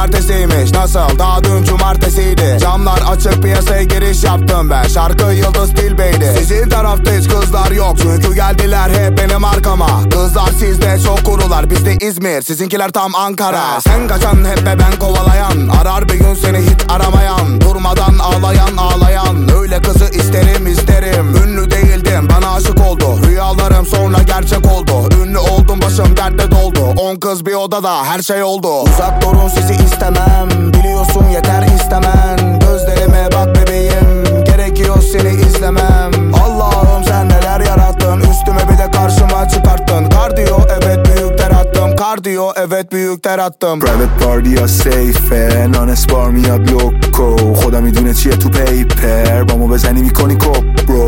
pazartesiymiş. Nasıl? Daha dün cumartesiydi. Camlar açık, piyasaya giriş yaptım ben. Şarkı Yıldız Tilbey'di. Sizin tarafta hiç kızlar yok, çünkü geldiler hep benim arkama. Kızlar sizde çok kurular, bizde İzmir, sizinkiler tam Ankara. Sen kaçan hep ve ben kovalayan, arar bir gün seni hiç aramayan. Durmadan ağlayan öyle kızı isterim. Ünlü değildim, bana aşık oldu. Rüyalarım sonra gerçek oldu. Ünlü oldum, başım dertte doldu. 10 kız bir odada, her şey oldu. Uzak durun, sizi istemem. Biliyorsun yeter istemen. Gözlerime bak bebeğim, gerekiyor seni izlemem. Allah'ım sen neler yarattın, üstüme bir de karşıma çıkarttın. Kardiyo evet büyük ter attım, kardiyo evet büyük ter attım. Private party ya safe, نانس بار میاد لوکو. خدا میدونه چیه تو پیپر، با ما بزنی میکنی کپ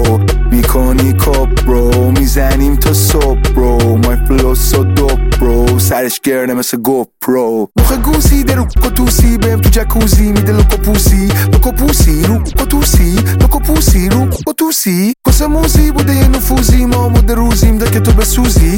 برو میزنیم تا صبح برو. My flow so dope bro، سرش گرده مثل GoPro. مخ گوزی در رو کتوسی، بهم تو جکوزی میده لوکو پوسی رو کتوسی. کسه موزی بوده یه نفوزی، ما مده روزیم تا که تو بسوزی.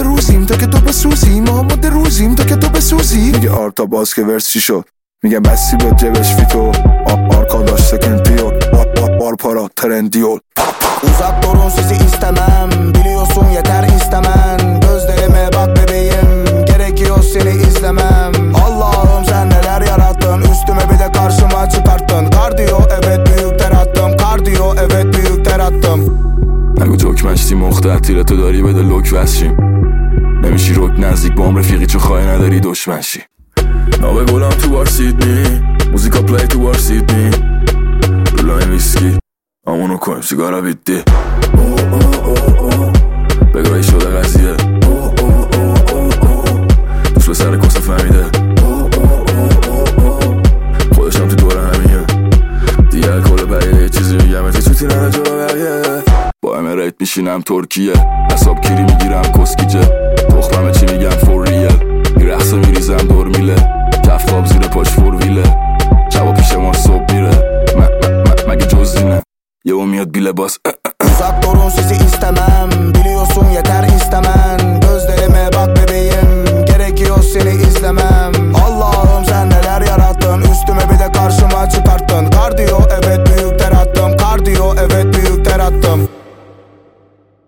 ما مده روزیم تا که تو بسوزی. میگه آرتا باز که ورس چی شد، میگم بسی به جبش فیتو. آرکاداش سکنتیول بار para trendiol. Uzak durun, sizi istemem. Biliyorsun yeter istemen. Gözlerime bak bebeğim, gerekiyor seni izlemem. Allah'ım sen neler yarattın, üstüme bir de karşıma çıkarttın. Kardiyo evet büyük ter attım, kardiyo evet büyük ter attım. نگو جوک مشتی مختر تیره تو داری بده لوک وشیم. نمیشی روک نزدیک با هم رفیقی چو خواهی نداری دشمن شی. نابه گلم تو بار سیدنی، موزیکا پلی تو بار سیدنی. رولای ویسکی همونو کنیم سیگارا بیدی. بگاهی شده قضیه، دوست به سر کسه فهمیده. خودشم تو دوره همیه دیگه، کل بقیه یه چیزی میگم تو چوتی ننه جا بقیه. با امریت میشینم ترکیه، حساب کیری میگیرم کسکیجه. تخممه چی میگم فور ریل، میرخصه میریزم دور میله. کف خواب زیر پاش فور ویله، شبا پیش ما صبح میره. مگه جز اینه یهو میاد بی لباس